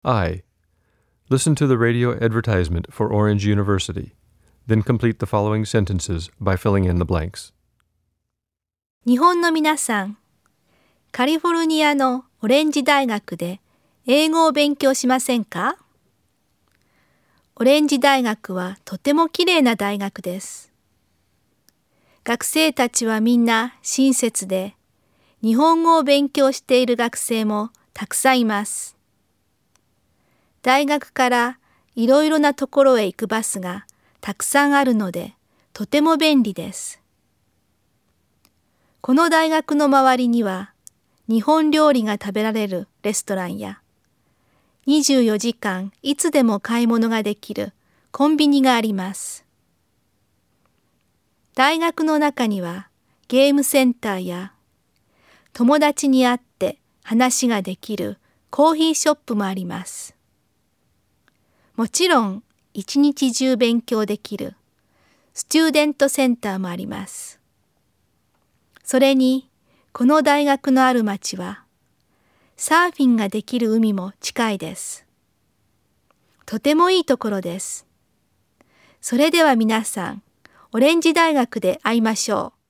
I. Listen to the radio advertisement for Orange University. Then complete the following sentences by filling in the blanks. 日本の皆さん、カリフォルニアのオレンジ大学で英語を勉強しませんか？オレンジ大学はとてもきれいな大学です。学生たちはみんな親切で、日本語を勉強している学生もたくさんいます。大学からいろいろなところへ行くバスがたくさんあるので、とても便利です。この大学の周りには、日本料理が食べられるレストランや、24時間いつでも買い物ができるコンビニがあります。大学の中にはゲームセンターや、友達に会って話ができるコーヒーショップもあります。もちろん、一日中勉強できるスチューデントセンターもあります。それに、この大学のある町は、サーフィンができる海も近いです。とてもいいところです。それでは皆さん、オレンジ大学で会いましょう。